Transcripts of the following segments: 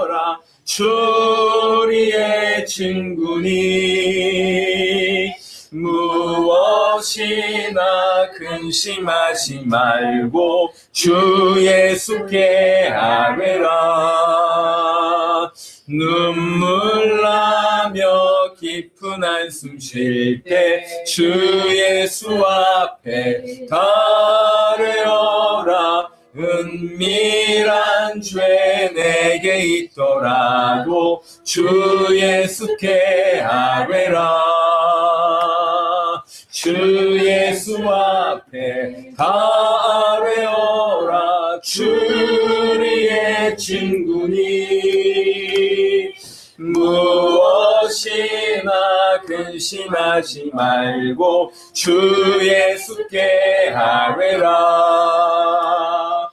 주리의 친구니 무엇이나 근심하지 말고 주 예수께 아뢰라. 눈물 나며 깊은 한숨 쉴 때 주 예수 앞에 아뢰어라. 은밀한 죄 내게 있더라도 주 예수께 아뢰라. 주 예수 앞에 아뢰어라. 주리의 친구니 무엇이나 근심하지 말고 주 예수께 아뢰라.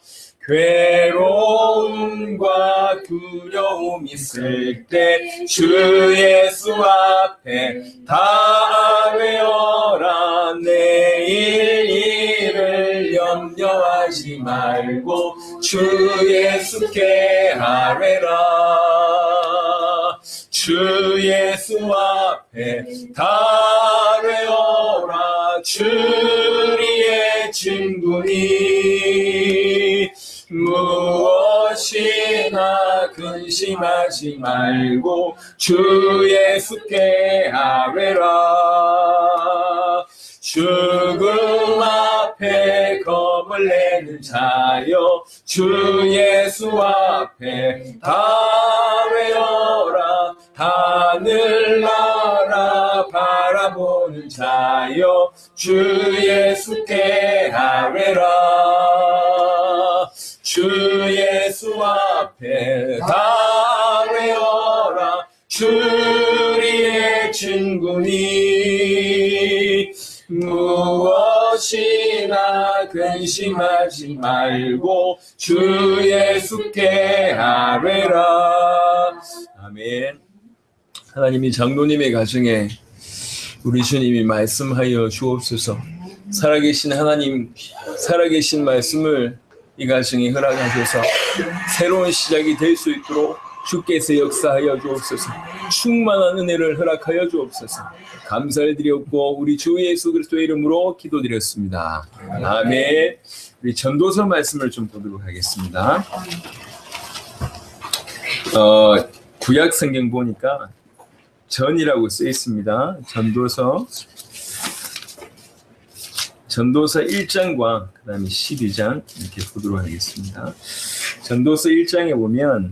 괴로움과 두려움 있을 때 주 예수 앞에 다 아뢰어라. 내일 일을 염려하지 말고 주 예수께 아뢰라. 주 예수 앞에 다 아뢰어라. 주리의 친구니 무엇이나 근심하지 말고 주 예수께 아뢰라. 죽음 앞에 겁을 내는 자여 주 예수 앞에 다 아뢰어라. 하늘나라 바라보는 자여 주 예수께 아뢰라. 주 예수 앞에 다 아뢰어라. 주리의 친구니 무엇이나 근심하지 말고 주 예수께 아뢰라. 아멘. 하나님이 장로님의 가정에 우리 주님이 말씀하여 주옵소서. 살아계신 하나님, 살아계신 말씀을 이 가정에 허락하셔서 새로운 시작이 될 수 있도록 주께서 역사하여 주옵소서. 충만한 은혜를 허락하여 주옵소서. 감사를 드렸고 우리 주 예수 그리스도의 이름으로 기도드렸습니다. 아멘. 우리 전도서 말씀을 좀 보도록 하겠습니다. 구약 성경 보니까 전이라고 쓰여 있습니다. 전도서 1장과 그 다음에 12장 이렇게 보도록 하겠습니다. 전도서 1장에 보면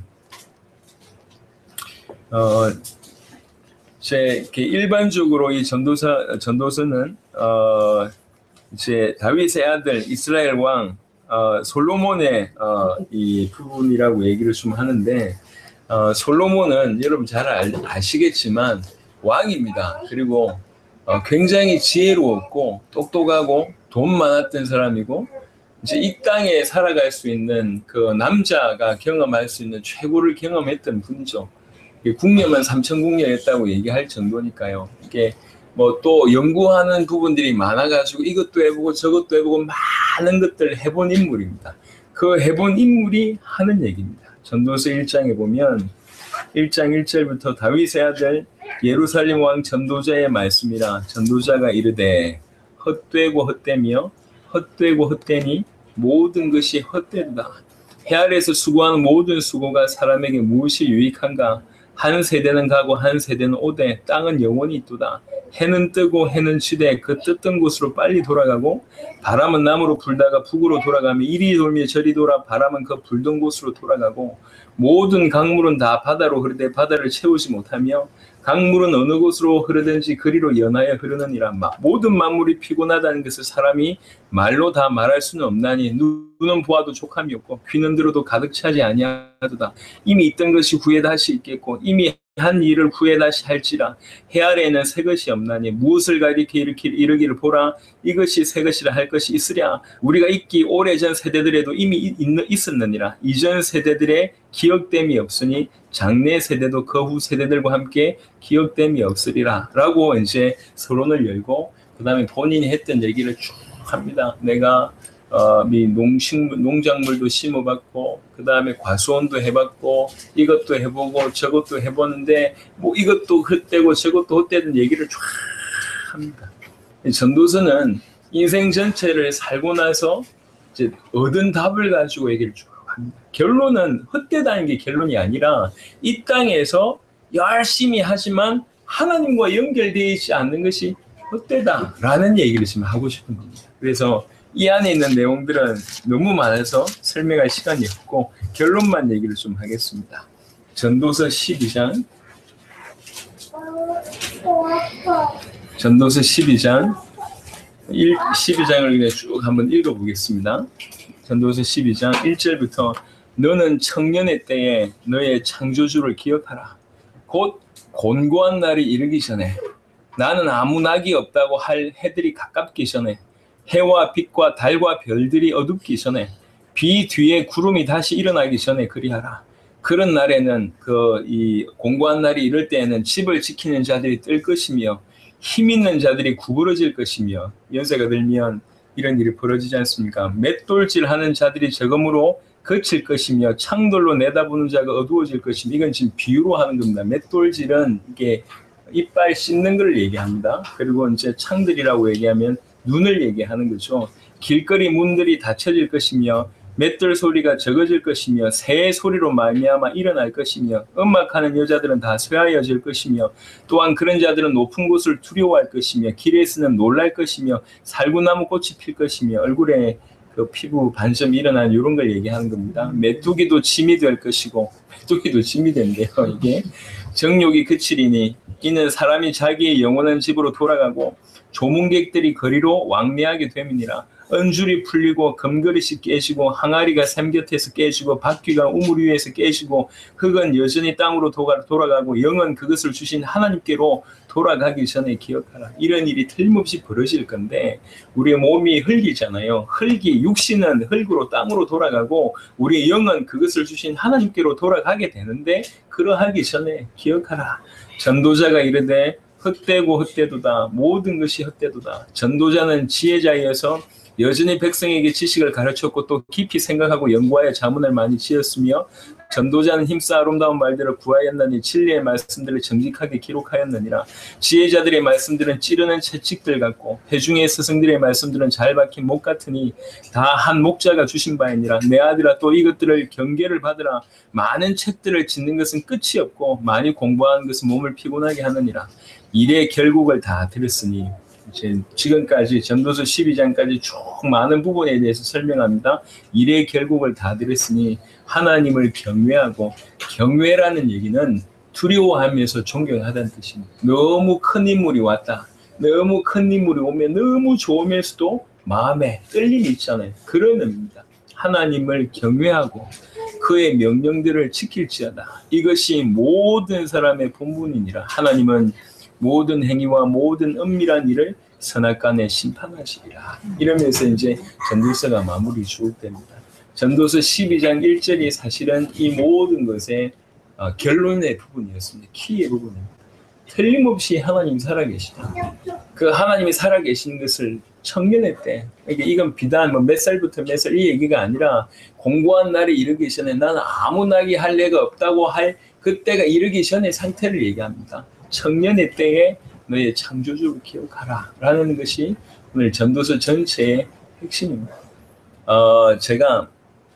이렇게 일반적으로 이 전도서는 이제 다윗의 아들 이스라엘 왕 솔로몬의 이 부분이라고 얘기를 좀 하는데, 솔로몬은 여러분 잘 아시겠지만 왕입니다. 그리고 굉장히 지혜로웠고 똑똑하고 돈 많았던 사람이고, 이제 이 땅에 살아갈 수 있는 그 남자가 경험할 수 있는 최고를 경험했던 분이죠. 국녀만 3,000국녀였다고 얘기할 정도니까요. 이게 뭐 또 연구하는 부분들이 많아가지고 이것도 해보고 저것도 해보고 많은 것들을 해본 인물입니다. 그 해본 인물이 하는 얘기입니다. 전도서 1장에 보면 1장 1절부터 다윗의 아들 예루살렘 왕 전도자의 말씀이라. 전도자가 이르되 헛되고 헛되며 헛되고 헛되니 모든 것이 헛되다. 해 아래에서 수고하는 모든 수고가 사람에게 무엇이 유익한가? 한 세대는 가고 한 세대는 오되 땅은 영원히 있도다. 해는 뜨고 해는 지되 그 떴던 곳으로 빨리 돌아가고, 바람은 남으로 불다가 북으로 돌아가며 이리 돌며 저리 돌아 바람은 그 불던 곳으로 돌아가고, 모든 강물은 다 바다로 흐르되 바다를 채우지 못하며 강물은 어느 곳으로 흐르든지 그리로 연하여 흐르느니라. 모든 만물이 피곤하다는 것을 사람이 말로 다 말할 수는 없나니, 눈은 보아도 족함이 없고 귀는 들어도 가득 차지 아니하도다. 이미 있던 것이 후에 다시 있겠고 이미 한 일을 후에 다시 할지라. 해 아래에는 새 것이 없나니 무엇을 가리켜 이르기를 보라. 이것이 새 것이라 할 것이 있으랴. 우리가 있기 오래전 세대들에도 이미 있었느니라. 이전 세대들의 기억됨이 없으니 장래 세대도 그 후 세대들과 함께 기억됨이 없으리라. 라고 이제 서론을 열고 그 다음에 본인이 했던 얘기를 쭉 합니다. 내가 이 농작물도 심어봤고, 그 다음에 과수원도 해봤고, 이것도 해보고 저것도 해보는데 뭐 이것도 헛되고 저것도 헛되는 얘기를 쫙 합니다. 전도서는 인생 전체를 살고 나서 이제 얻은 답을 가지고 얘기를 쭉 합니다. 결론은 헛되다는 게 결론이 아니라 이 땅에서 열심히 하지만 하나님과 연결되어 있지 않는 것이 헛되다라는 얘기를 지금 하고 싶은 겁니다. 그래서 이 안에 있는 내용들은 너무 많아서 설명할 시간이 없고 결론만 얘기를 좀 하겠습니다. 전도서 12장 전도서 12장 12장을 그냥 쭉 한번 읽어보겠습니다. 전도서 12장 1절부터 너는 청년의 때에 너의 창조주를 기억하라. 곧 곤고한 날이 이르기 전에 나는 아무 낙이 없다고 할 해들이 가깝기 전에 해와 빛과 달과 별들이 어둡기 전에 비 뒤에 구름이 다시 일어나기 전에 그리하라. 그런 날에는 이 공고한 날이 이럴 때에는 집을 지키는 자들이 뜰 것이며 힘 있는 자들이 구부러질 것이며 연세가 들면 이런 일이 벌어지지 않습니까? 맷돌질하는 자들이 적음으로 거칠 것이며 창돌로 내다보는 자가 어두워질 것이며 이건 지금 비유로 하는 겁니다. 맷돌질은 이게 이빨 씻는 걸 얘기합니다. 그리고 이제 창들이라고 얘기하면 눈을 얘기하는 거죠. 길거리 문들이 닫혀질 것이며 맷돌 소리가 적어질 것이며 새 소리로 말미암아 일어날 것이며 음악하는 여자들은 다 쇠하여질 것이며 또한 그런 자들은 높은 곳을 두려워할 것이며 길에서는 놀랄 것이며 살구나무 꽃이 필 것이며 얼굴에 그 피부 반점이 일어나는 이런 걸 얘기하는 겁니다. 메뚜기도 짐이 될 것이고 메뚜기도 짐이 된대요. 이게 정욕이 그치리니 이는 사람이 자기의 영원한 집으로 돌아가고 조문객들이 거리로 왕래하게 됨이니라. 은줄이 풀리고 금그릇이 깨지고 항아리가 샘 곁에서 깨지고 바퀴가 우물 위에서 깨지고 흙은 여전히 땅으로 돌아가고 영은 그것을 주신 하나님께로 돌아가기 전에 기억하라. 이런 일이 틀림없이 벌어질 건데 우리의 몸이 흙이잖아요. 흙이 육신은 흙으로 땅으로 돌아가고 우리의 영은 그것을 주신 하나님께로 돌아가게 되는데 그러하기 전에 기억하라. 전도자가 이르되 헛되고 헛되도다. 모든 것이 헛되도다. 전도자는 지혜자이어서 여전히 백성에게 지식을 가르쳤고 또 깊이 생각하고 연구하여 자문을 많이 지었으며 전도자는 힘써 아름다운 말들을 구하였느니 진리의 말씀들을 정직하게 기록하였느니라. 지혜자들의 말씀들은 찌르는 채찍들 같고 회중의 스승들의 말씀들은 잘 박힌 목 같으니 다 한 목자가 주신 바이니라. 내 아들아 또 이것들을 경계를 받으라. 많은 책들을 짓는 것은 끝이 없고 많이 공부하는 것은 몸을 피곤하게 하느니라. 일의 결국을 다 들었으니 지금까지 전도서 12장까지 쭉 많은 부분에 대해서 설명합니다. 일의 결국을 다 들었으니 하나님을 경외하고 경외라는 얘기는 두려워하면서 존경하다는 뜻입니다. 너무 큰 인물이 왔다. 너무 큰 인물이 오면 너무 좋으면서도 마음에 떨림이 있잖아요. 그런 의미입니다. 하나님을 경외하고 그의 명령들을 지킬지어다. 이것이 모든 사람의 본분이니라. 하나님은 모든 행위와 모든 은밀한 일을 선악간에 심판하시리라. 이러면서 이제 전도서가 마무리 주옥됩니다. 전도서 12장 1절이 사실은 이 모든 것의 결론의 부분이었습니다. 키의 부분입니다. 틀림없이 하나님 살아계시다. 그 하나님이 살아계신 것을 청년의 때, 이건 비단 몇 살부터 몇 살 이 얘기가 아니라 공고한 날이 이르기 전에 나는 아무 낙이 할 애가 없다고 할 그때가 이르기 전의 상태를 얘기합니다. 청년의 때에 너의 창조주를 기억하라 라는 것이 오늘 전도서 전체의 핵심입니다. 제가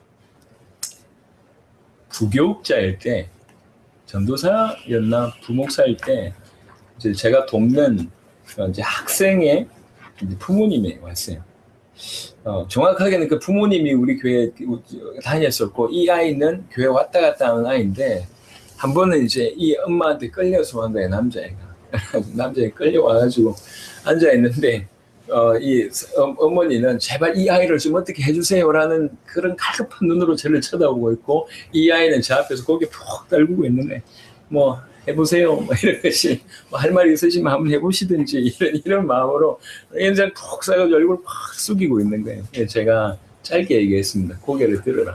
부교육자일 때 전도사였나 부목사일 때 이제 제가 돕는 이제 학생의 이제 부모님이 왔어요. 정확하게는 그 부모님이 우리 교회에 다녔었고 이 아이는 교회 왔다 갔다 하는 아이인데 한 번은 이제 이 엄마한테 끌려서 온 거예요. 남자애가 끌려와가지고 앉아있는데 이 어머니는 제발 이 아이를 좀 어떻게 해주세요라는 그런 갈급한 눈으로 저를 쳐다보고 있고 이 아이는 제 앞에서 고개 푹 떨구고 있는데 뭐 해보세요 뭐 이런 것이 뭐 할 말이 있으시면 한번 해보시든지 이런 마음으로 인상 푹 싸가지고 얼굴 팍 숙이고 있는 거예요. 제가 짧게 얘기했습니다. 고개를 들어라.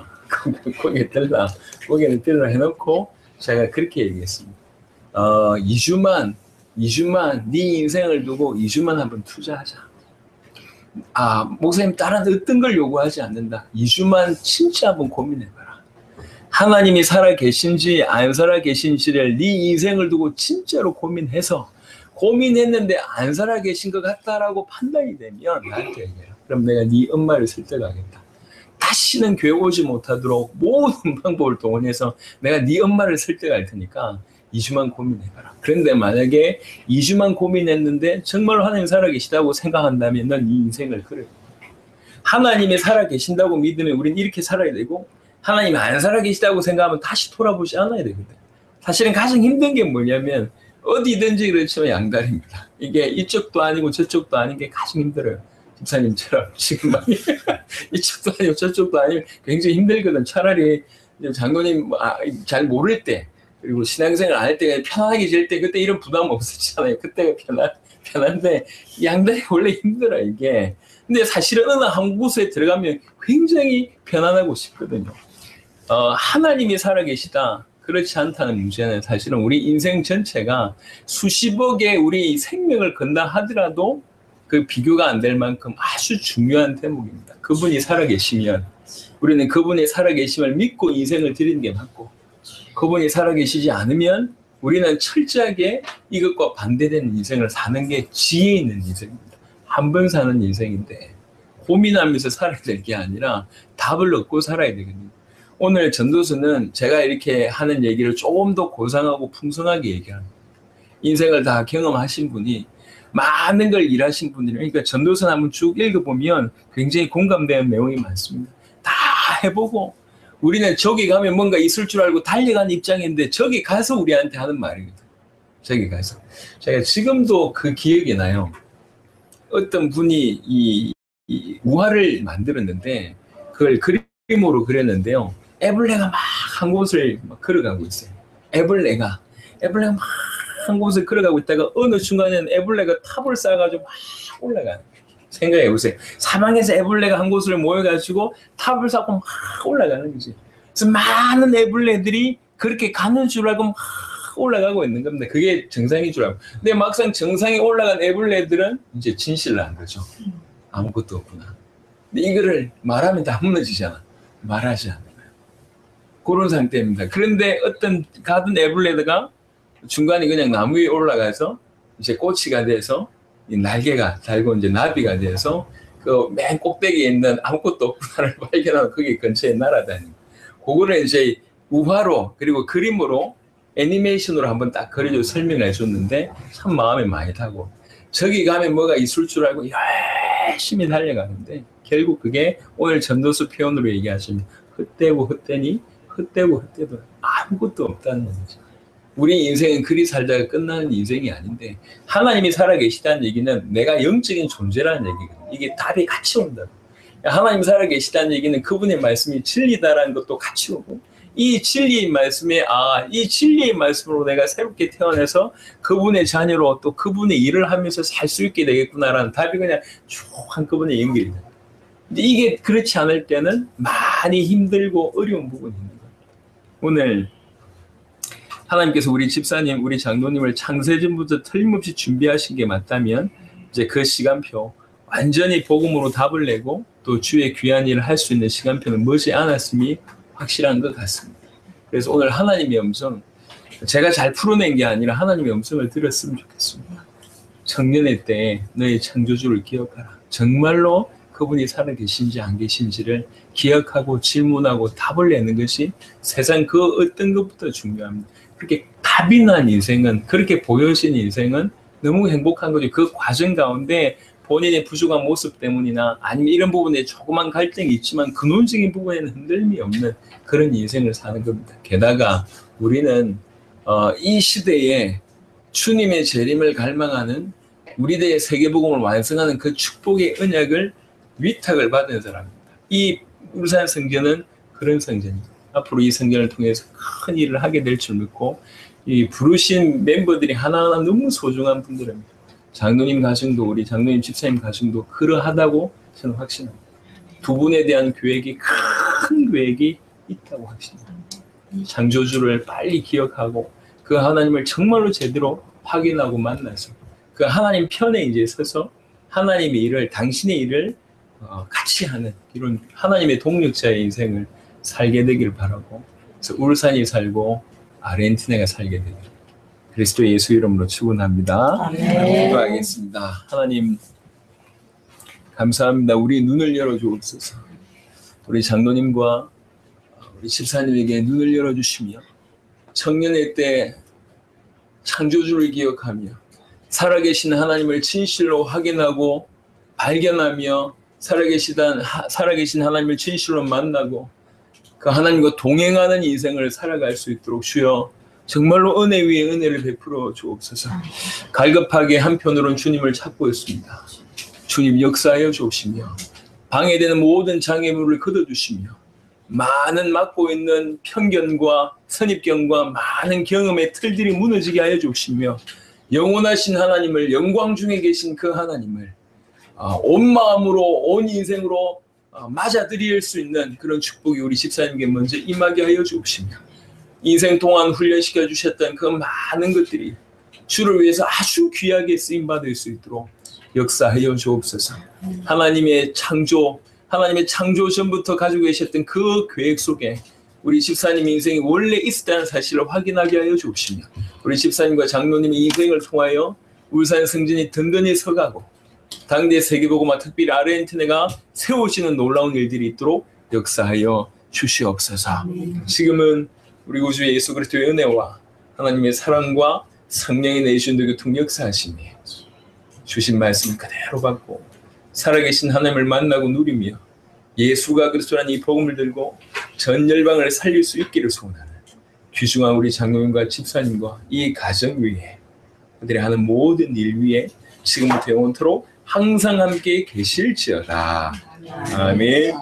고개를 들어라 해놓고 제가 그렇게 얘기했습니다. 2주만 네 인생을 두고 2주만 한번 투자하자. 목사님 다른 어떤 걸 요구하지 않는다. 2주만 진짜 한번 고민해봐라. 하나님이 살아 계신지 안 살아 계신지를 네 인생을 두고 진짜로 고민했는데 안 살아 계신 것 같다라고 판단이 되면 나한테 얘기해라. 그럼 내가 네 엄마를 설득하겠다. 다시는 교회 오지 못하도록 모든 방법을 동원해서 내가 네 엄마를 설득할 테니까 2주만 고민해봐라. 그런데 만약에 2주만 고민했는데 정말 하나님 살아계시다고 생각한다면 넌 네 인생을 그래. 하나님이 살아계신다고 믿으면 우린 이렇게 살아야 되고, 하나님이 안 살아계시다고 생각하면 다시 돌아보지 않아야 되거든. 사실은 가장 힘든 게 뭐냐면 어디든지 그렇지만 양다리입니다. 이게 이쪽도 아니고 저쪽도 아닌 게 가장 힘들어요. 집사님처럼 지금 막 이쪽도 아니고 저쪽도 아니고 굉장히 힘들거든. 차라리 장로님 잘 모를 때, 그리고 신앙생활 안 할 때 편안하게 질 때 그때 이런 부담 없었잖아요. 그때가 편한데 양다리 원래 힘들어 이게. 근데 사실은 어느 한 곳에 들어가면 굉장히 편안하고 싶거든요. 하나님이 살아계시다. 그렇지 않다는 문제는 사실은 우리 인생 전체가 수십억의 우리 생명을 건다 하더라도 그 비교가 안 될 만큼 아주 중요한 대목입니다. 그분이 살아계시면 우리는 그분이 살아계심을 믿고 인생을 드리는 게 맞고, 그분이 살아계시지 않으면 우리는 철저하게 이것과 반대되는 인생을 사는 게 지혜 있는 인생입니다. 한 번 사는 인생인데 고민하면서 살아야 될 게 아니라 답을 얻고 살아야 되거든요. 오늘 전도서는 제가 이렇게 하는 얘기를 조금 더 고상하고 풍성하게 얘기합니다. 인생을 다 경험하신 분이, 많은 걸 일하신 분들이, 그러니까 전도서 한번 쭉 읽어보면 굉장히 공감되는 내용이 많습니다. 다 해보고 우리는 저기 가면 뭔가 있을 줄 알고 달려가는 입장인데 저기 가서 우리한테 하는 말이거든. 저기 가서. 제가 지금도 그 기억이 나요. 어떤 분이 이 우화를 만들었는데 그걸 그림으로 그렸는데요. 애벌레가 막 한 곳을 막 걸어가고 있어요. 애벌레가 막 한 곳을 걸어가고 있다가 어느 순간에는 애벌레가 탑을 쌓아가지고 막 올라가는 거예요. 생각해 보세요. 사방에서 애벌레가 한 곳을 모여가지고 탑을 쌓고 막 올라가는 거지. 그래서 많은 애벌레들이 그렇게 가는 줄 알고 막 올라가고 있는 겁니다. 그게 정상인 줄 알고. 근데 막상 정상에 올라간 애벌레들은 이제 진실을 한 거죠. 아무것도 없구나. 근데 이거를 말하면 다 무너지잖아. 말하지 않는 거예요. 그런 상태입니다. 그런데 어떤 가든 애벌레가 중간에 그냥 나무 위에 올라가서 이제 꼬치가 돼서 날개가 달고 이제 나비가 돼서 그 맨 꼭대기에 있는 아무것도 없구나를 발견하고 거기 근처에 날아다니고, 그거를 이제 우화로 그리고 그림으로 애니메이션으로 한번 딱 그려줘 설명해 줬는데 참 마음에 많이 타고, 저기 가면 뭐가 있을 줄 알고 열심히 달려가는데 결국 그게 오늘 전도서 표현으로 얘기하시면 헛되고 헛되니 헛되고 헛되도 아무것도 없다는 거죠. 우리 인생은 그리 살다가 끝나는 인생이 아닌데, 하나님이 살아계시다는 얘기는 내가 영적인 존재라는 얘기거든요. 이게 답이 같이 온다고. 하나님 살아계시다는 얘기는 그분의 말씀이 진리다라는 것도 같이 오고, 이 진리의 말씀에 이 진리의 말씀으로 내가 새롭게 태어나서 그분의 자녀로 또 그분의 일을 하면서 살 수 있게 되겠구나라는 답이 그냥 쭉 한꺼번에 연결이 됩니다. 근데 이게 그렇지 않을 때는 많이 힘들고 어려운 부분이 있는 거예요. 오늘 하나님께서 우리 집사님, 우리 장로님을 창세전부터 틀림없이 준비하신 게 맞다면 이제 그 시간표 완전히 복음으로 답을 내고 또 주의 귀한 일을 할 수 있는 시간표는 머지 않았음이 확실한 것 같습니다. 그래서 오늘 하나님의 음성, 제가 잘 풀어낸 게 아니라 하나님의 음성을 들었으면 좋겠습니다. 청년의 때에 너의 창조주를 기억하라. 정말로 그분이 살아계신지 안 계신지를 기억하고 질문하고 답을 내는 것이 세상 그 어떤 것부터 중요합니다. 그렇게 답이 난 인생은, 그렇게 보여진 인생은 너무 행복한 거죠. 그 과정 가운데 본인의 부족한 모습 때문이나 아니면 이런 부분에 조그만 갈등이 있지만 근원적인 부분에는 흔들림이 없는 그런 인생을 사는 겁니다. 게다가 우리는 이 시대에 주님의 재림을 갈망하는 우리들의 세계복음을 완성하는 그 축복의 언약을 위탁을 받은 사람입니다. 이 울산 성전은 그런 성전입니다. 앞으로 이 성전을 통해서 큰 일을 하게 될 줄 믿고, 이 부르신 멤버들이 하나하나 너무 소중한 분들입니다. 장로님 가정도, 우리 장로님 집사님 가정도 그러하다고 저는 확신합니다. 두 분에 대한 계획이 큰 계획이 있다고 확신합니다. 창조주를 빨리 기억하고 그 하나님을 정말로 제대로 확인하고 만나서 그 하나님 편에 이제 서서 하나님의 일을, 당신의 일을 같이 하는 이런 하나님의 동력자의 인생을 살게 되길 바라고, 그래서 울산이 살고 아르헨티나가 살게 되길 그리스도 예수 이름으로 축원합니다. 기도하겠습니다. 하나님 감사합니다. 우리 눈을 열어주옵소서. 우리 장로님과 우리 집사님에게 눈을 열어주시며 청년의 때 창조주를 기억하며 살아계신 하나님을 진실로 확인하고 발견하며 살아계신 하나님을 진실로 만나고 그 하나님과 동행하는 인생을 살아갈 수 있도록 주여 정말로 은혜 위에 은혜를 베풀어 주옵소서. 갈급하게 한편으로는 주님을 찾고 있습니다. 주님 역사하여 주시며 방해되는 모든 장애물을 걷어주시며 많은 막고 있는 편견과 선입견과 많은 경험의 틀들이 무너지게 하여 주시며 영원하신 하나님을, 영광 중에 계신 그 하나님을 온 마음으로 온 인생으로 맞아들일 수 있는 그런 축복이 우리 집사님께 먼저 임하게 하여 주시며 인생 동안 훈련시켜 주셨던 그 많은 것들이 주를 위해서 아주 귀하게 쓰임받을 수 있도록 역사하여 주옵소서. 하나님의 창조 전부터 가지고 계셨던 그 계획 속에 우리 집사님 인생이 원래 있었다는 사실을 확인하게 하여 주시며 우리 집사님과 장로님의 인생을 통하여 울산 성전이 든든히 서가고 당대 세계복음화 특별히 아르헨티나가 세우시는 놀라운 일들이 있도록 역사하여 주시옵소서. 지금은 우리 구주 예수 그리스도의 은혜와 하나님의 사랑과 성령이 내주신 교통 역사하시며 주신 말씀 그대로 받고 살아계신 하나님을 만나고 누리며 예수가 그리스도라는 이 복음을 들고 전 열방을 살릴 수 있기를 소원하는 귀중한 우리 장로님과 집사님과 이 가정 위에 그들이 하는 모든 일 위에 지금부터 영원토록 항상 함께 계실지어다. 아멘.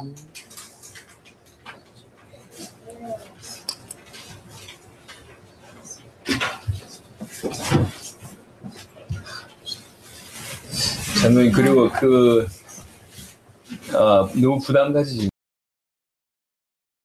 장로님 그리고 너무 부담 가지지